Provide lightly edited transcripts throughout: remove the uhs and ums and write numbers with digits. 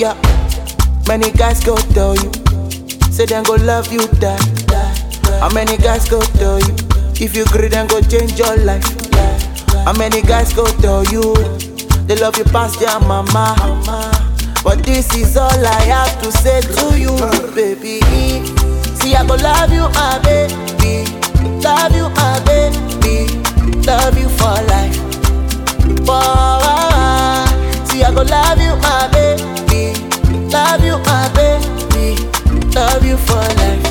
Yeah, many guys go tell you, say them go love you, die. How many guys go tell you, if you agree then go change your life? How many guys go tell you, they love you past their mama? But this is all I have to say to you, baby. See, I go love you, my baby. Love you, my baby. Love you for life. See, I go love you, my baby. Love you, my baby. Love you for life.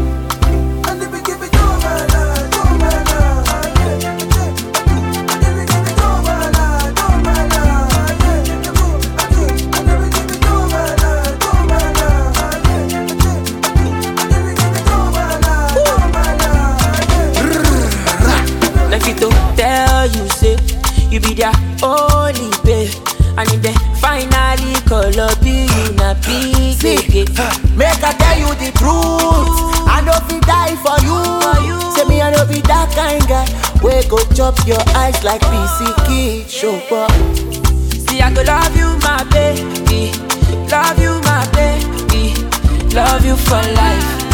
Tell you say you be their only babe, and if they finally call up you na big baby. Make I tell you the truth, I no fit die for you. Say me I no be that kind guy, we go chop your eyes like PC Kid show up. See I go love you my baby, love you my baby, love you for life.